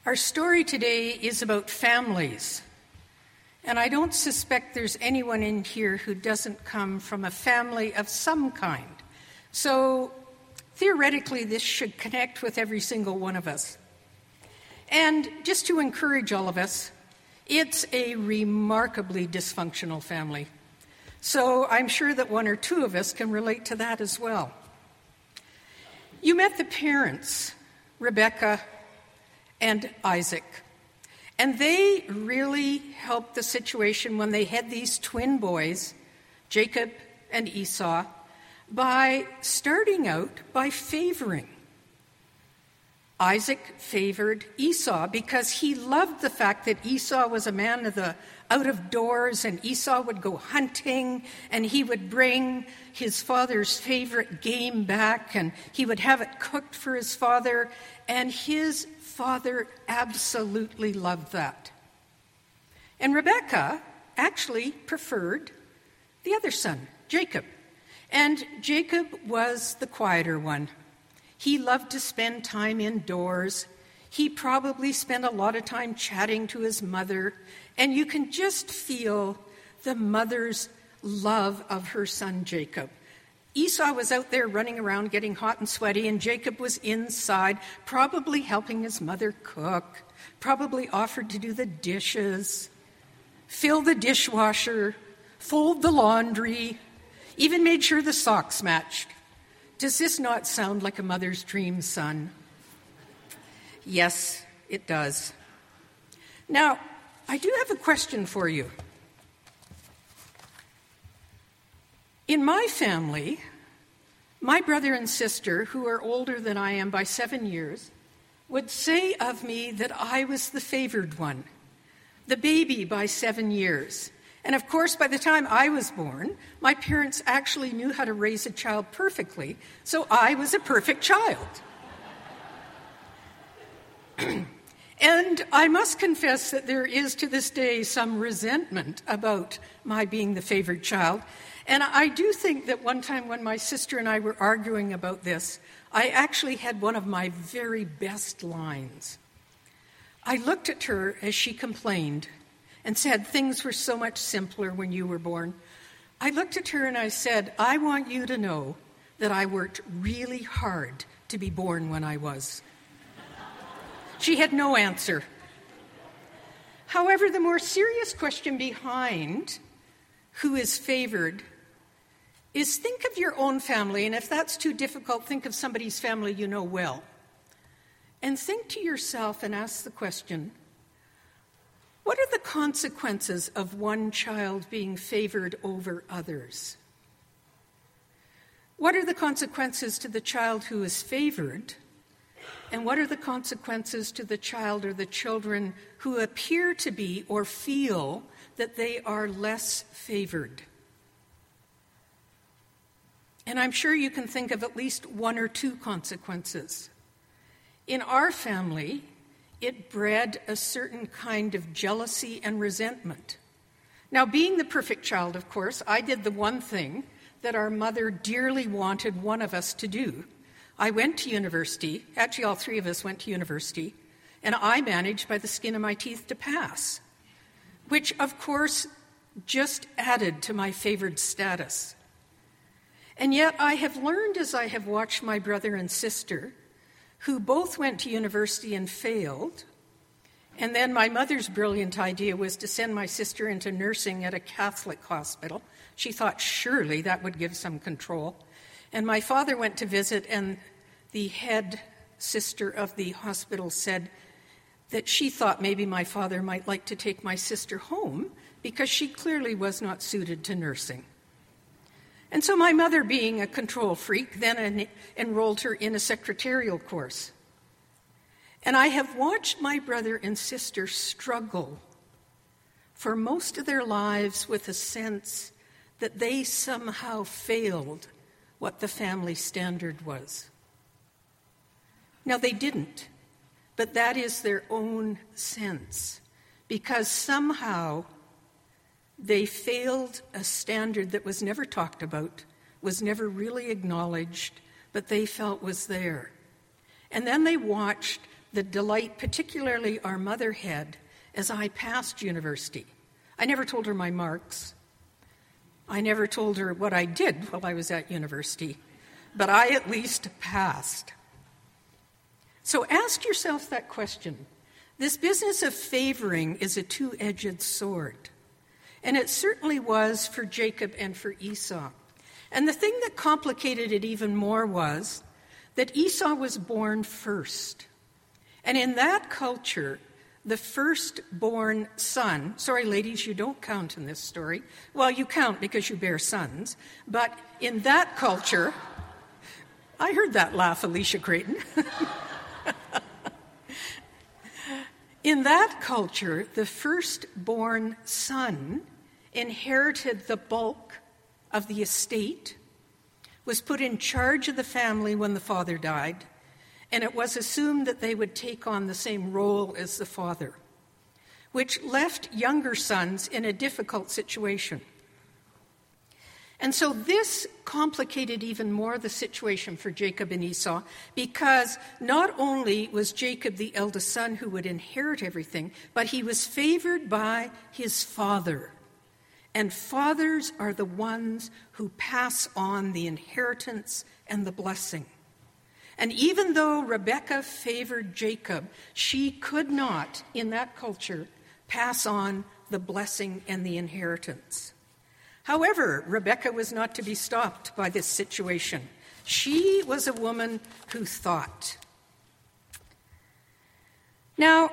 Our story today is about families, and I don't suspect there's anyone in here who doesn't come from a family of some kind. So theoretically, this should connect with every single one of us. And just to encourage all of us, it's a remarkably dysfunctional family. So I'm sure that one or two of us can relate to that as well. You met the parents, Rebecca and Isaac. And they really helped the situation when they had these twin boys, Jacob and Esau, by starting out by favoring. Isaac favored Esau because he loved the fact that Esau was a man of the out of doors, and Esau would go hunting, and he would bring his father's favorite game back, and he would have it cooked for his father, and his father absolutely loved that. And Rebekah actually preferred the other son, Jacob. And Jacob was the quieter one. He loved to spend time indoors. He probably spent a lot of time chatting to his mother, and you can just feel the mother's love of her son Jacob. Esau was out there running around getting hot and sweaty, and Jacob was inside, probably helping his mother cook, probably offered to do the dishes, fill the dishwasher, fold the laundry, even made sure the socks matched. Does this not sound like a mother's dream son? Yes, it does. Now, I do have a question for you. In my family, my brother and sister, who are older than I am by 7 years, would say of me that I was the favored one, the baby by 7 years. And of course, by the time I was born, my parents actually knew how to raise a child perfectly, so I was a perfect child. And I must confess that there is to this day some resentment about my being the favored child. And I do think that one time when my sister and I were arguing about this, I actually had one of my very best lines. I looked at her as she complained and said, "Things were so much simpler when you were born." I looked at her and I said, "I want you to know that I worked really hard to be born when I was." She had no answer. However, the more serious question behind who is favored is think of your own family, and if that's too difficult, think of somebody's family you know well. And think to yourself and ask the question, what are the consequences of one child being favored over others? What are the consequences to the child who is favored? And what are the consequences to the child or the children who appear to be or feel that they are less favored? And I'm sure you can think of at least one or two consequences. In our family, it bred a certain kind of jealousy and resentment. Now, being the perfect child, of course, I did the one thing that our mother dearly wanted one of us to do. I went to university. Actually, all three of us went to university, and I managed by the skin of my teeth to pass, which, of course, just added to my favored status. And yet I have learned as I have watched my brother and sister, who both went to university and failed, and then my mother's brilliant idea was to send my sister into nursing at a Catholic hospital. She thought surely that would give some control. And my father went to visit, and the head sister of the hospital said that she thought maybe my father might like to take my sister home because she clearly was not suited to nursing. And so my mother, being a control freak, then enrolled her in a secretarial course. And I have watched my brother and sister struggle for most of their lives with a sense that they somehow failed what the family standard was. Now, they didn't, but that is their own sense, because somehow they failed a standard that was never talked about, was never really acknowledged, but they felt was there. And then they watched the delight, particularly our mother had, as I passed university. I never told her my marks. I never told her what I did while I was at university, but I at least passed. So ask yourself that question. This business of favoring is a two-edged sword, and it certainly was for Jacob and for Esau. And the thing that complicated it even more was that Esau was born first. And in that culture, the firstborn son, sorry, ladies, you don't count in this story. Well, you count because you bear sons. But in that culture, I heard that laugh, Alicia Creighton. In that culture, the firstborn son inherited the bulk of the estate, was put in charge of the family when the father died, and it was assumed that they would take on the same role as the father, which left younger sons in a difficult situation. And so this complicated even more the situation for Jacob and Esau, because not only was Jacob the eldest son who would inherit everything, but he was favored by his father. And fathers are the ones who pass on the inheritance and the blessing. And even though Rebekah favored Jacob, she could not, in that culture, pass on the blessing and the inheritance. However, Rebekah was not to be stopped by this situation. She was a woman who thought. Now,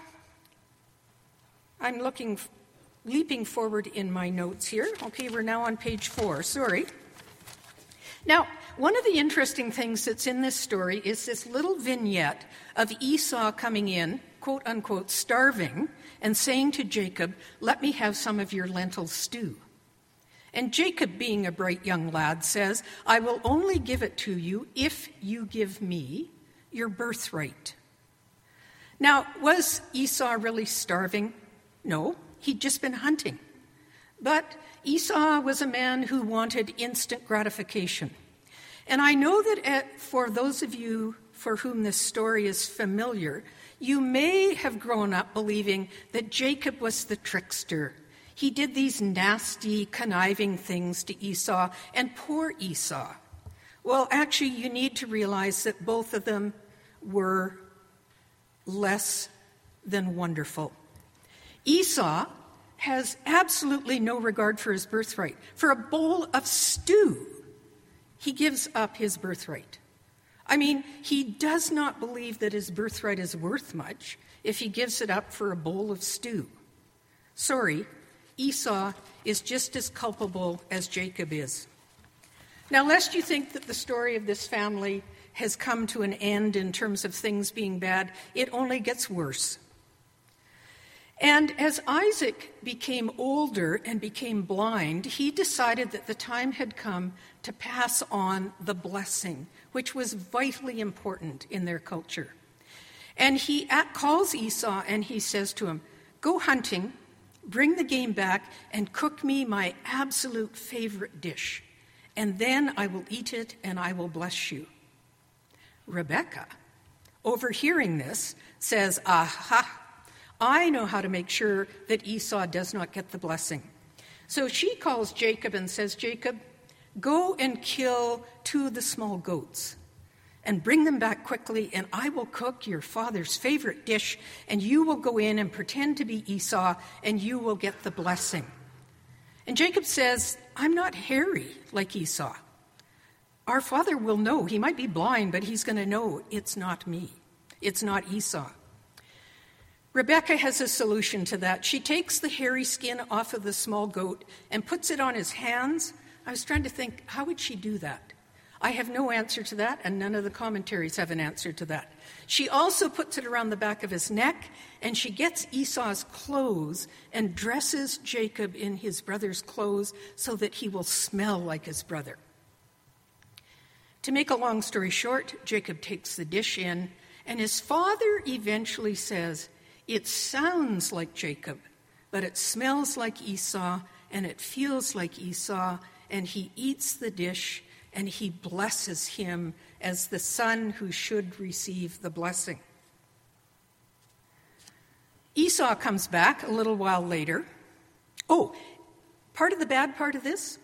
I'm leaping forward in my notes here. Okay, we're now on page 4. Sorry. Now, one of the interesting things that's in this story is this little vignette of Esau coming in, quote unquote, starving, and saying to Jacob, "Let me have some of your lentil stew." And Jacob, being a bright young lad, says, "I will only give it to you if you give me your birthright." Now, was Esau really starving? No, he'd just been hunting. But Esau was a man who wanted instant gratification. And I know that for those of you for whom this story is familiar, you may have grown up believing that Jacob was the trickster. He did these nasty, conniving things to Esau, and poor Esau. Well, actually, you need to realize that both of them were less than wonderful. Esau has absolutely no regard for his birthright. For a bowl of stew, he gives up his birthright. I mean, he does not believe that his birthright is worth much if he gives it up for a bowl of stew. Sorry, Esau is just as culpable as Jacob is. Now, lest you think that the story of this family has come to an end in terms of things being bad, it only gets worse. And as Isaac became older and became blind, he decided that the time had come to pass on the blessing, which was vitally important in their culture. And he calls Esau and he says to him, "Go hunting, bring the game back, and cook me my absolute favorite dish. And then I will eat it and I will bless you." Rebekah, overhearing this, says, "Aha! I know how to make sure that Esau does not get the blessing." So she calls Jacob and says, "Jacob, go and kill 2 of the small goats and bring them back quickly, and I will cook your father's favorite dish, and you will go in and pretend to be Esau, and you will get the blessing." And Jacob says, "I'm not hairy like Esau. Our father will know. He might be blind, but he's going to know it's not me. It's not Esau." Rebekah has a solution to that. She takes the hairy skin off of the small goat and puts it on his hands. I was trying to think, how would she do that? I have no answer to that, and none of the commentaries have an answer to that. She also puts it around the back of his neck, and she gets Esau's clothes and dresses Jacob in his brother's clothes so that he will smell like his brother. To make a long story short, Jacob takes the dish in, and his father eventually says, "It sounds like Jacob, but it smells like Esau, and it feels like Esau," and he eats the dish, and he blesses him as the son who should receive the blessing. Esau comes back a little while later. Oh, part of the bad part of this,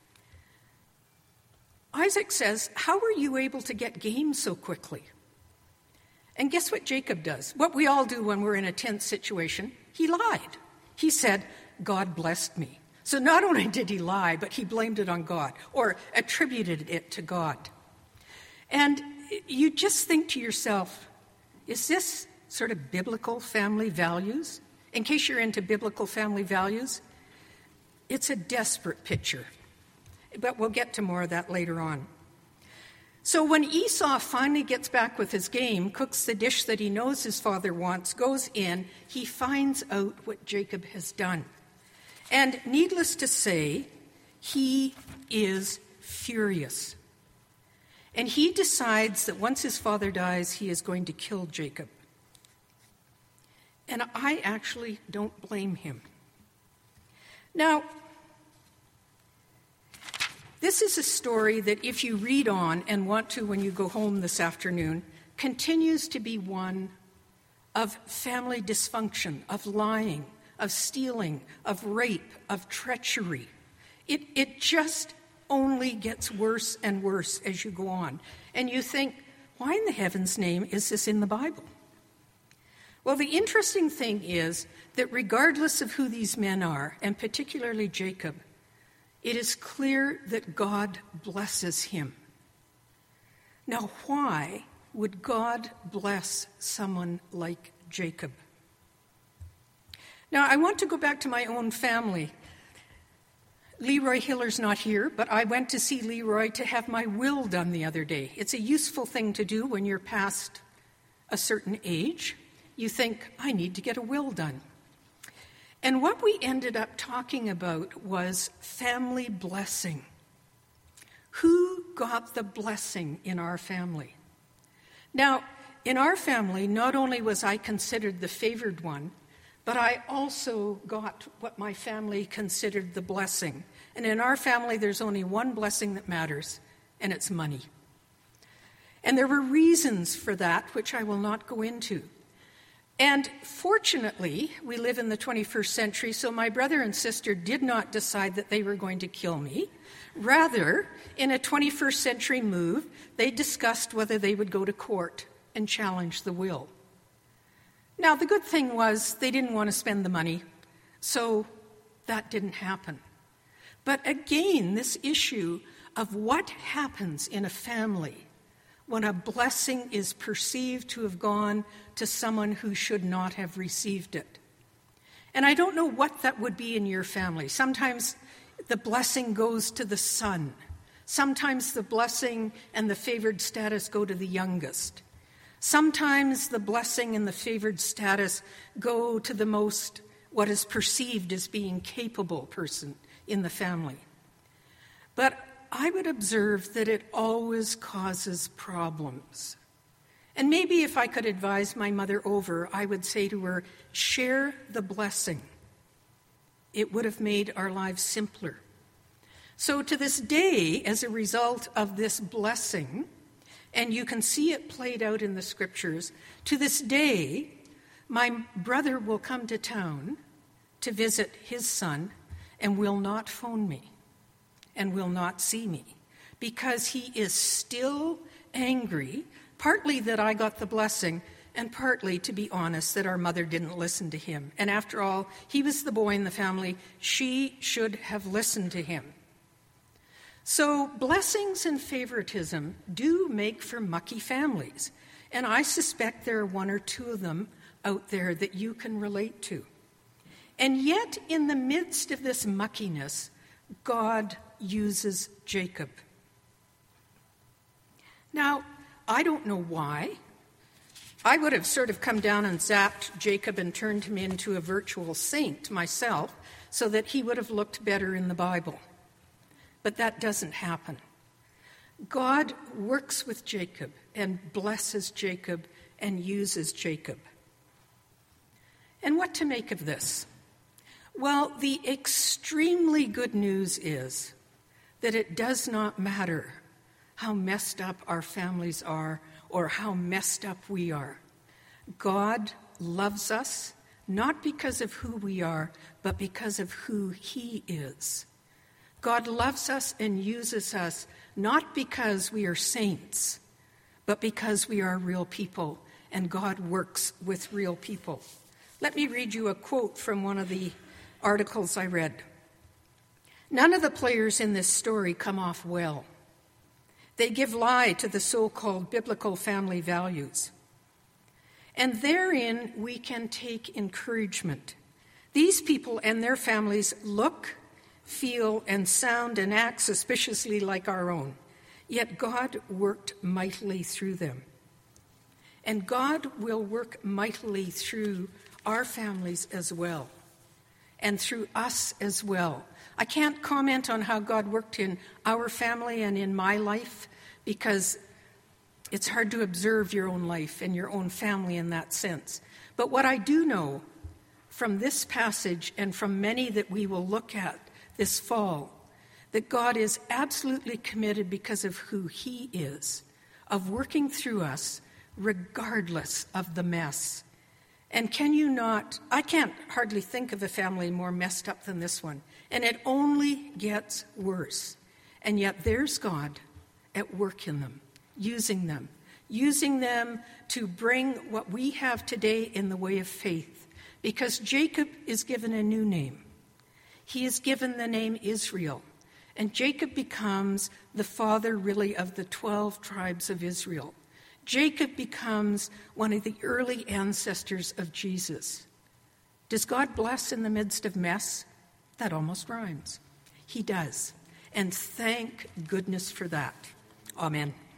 Isaac says, "How were you able to get game so quickly?" And guess what Jacob does? What we all do when we're in a tense situation. He lied. He said, "God blessed me." So not only did he lie, but he blamed it on God or attributed it to God. And you just think to yourself, is this sort of biblical family values? In case you're into biblical family values, it's a desperate picture. But we'll get to more of that later on. So when Esau finally gets back with his game, cooks the dish that he knows his father wants, goes in, he finds out what Jacob has done. And needless to say, he is furious. And he decides that once his father dies, he is going to kill Jacob. And I actually don't blame him. Now, this is a story that if you read on and want to when you go home this afternoon, continues to be one of family dysfunction, of lying, of stealing, of rape, of treachery. It just only gets worse and worse as you go on. And you think, why in the heaven's name is this in the Bible? Well, the interesting thing is that regardless of who these men are, and particularly Jacob, it is clear that God blesses him. Now, why would God bless someone like Jacob? Now, I want to go back to my own family. Leroy Hiller's not here, but I went to see Leroy to have my will done the other day. It's a useful thing to do when you're past a certain age. You think, I need to get a will done. And what we ended up talking about was family blessing. Who got the blessing in our family? Now, in our family, not only was I considered the favored one, but I also got what my family considered the blessing. And in our family, there's only one blessing that matters, and it's money. And there were reasons for that, which I will not go into. And fortunately, we live in the 21st century, so my brother and sister did not decide that they were going to kill me. Rather, in a 21st century move, they discussed whether they would go to court and challenge the will. Now, the good thing was they didn't want to spend the money, so that didn't happen. But again, this issue of what happens in a family when a blessing is perceived to have gone to someone who should not have received it. And I don't know what that would be in your family. Sometimes the blessing goes to the son. Sometimes the blessing and the favored status go to the youngest. Sometimes the blessing and the favored status go to the most, what is perceived as being capable person in the family. But I would observe that it always causes problems. And maybe if I could advise my mother over, I would say to her, share the blessing. It would have made our lives simpler. So to this day, as a result of this blessing, and you can see it played out in the scriptures, to this day, my brother will come to town to visit his son and will not phone me and will not see me because he is still angry, partly that I got the blessing and partly, to be honest, that our mother didn't listen to him. And after all, he was the boy in the family. She should have listened to him. So blessings and favoritism do make for mucky families, and I suspect there are one or two of them out there that you can relate to. And yet, in the midst of this muckiness, God uses Jacob. Now, I don't know why. I would have sort of come down and zapped Jacob and turned him into a virtual saint myself so that he would have looked better in the Bible. But that doesn't happen. God works with Jacob and blesses Jacob and uses Jacob. And what to make of this? Well, the extremely good news is that it does not matter how messed up our families are or how messed up we are. God loves us. not because of who we are, but because of who He is. God loves us and uses us not because we are saints, but because we are real people, and God works with real people. Let me read you a quote from one of the articles I read. None of the players in this story come off well. They give lie to the so-called biblical family values. And therein we can take encouragement. These people and their families look, feel, and sound and act suspiciously like our own. Yet God worked mightily through them. And God will work mightily through our families as well, and through us as well. I can't comment on how God worked in our family and in my life, because it's hard to observe your own life and your own family in that sense. But what I do know from this passage and from many that we will look at this fall, that God is absolutely committed because of who He is, of working through us regardless of the mess. And can you not, I can't hardly think of a family more messed up than this one. And it only gets worse. And yet there's God at work in them, using them to bring what we have today in the way of faith. Because Jacob is given a new name. He is given the name Israel. And Jacob becomes the father, really, of the 12 tribes of Israel. Jacob becomes one of the early ancestors of Jesus. Does God bless in the midst of mess? That almost rhymes. He does. And thank goodness for that. Amen.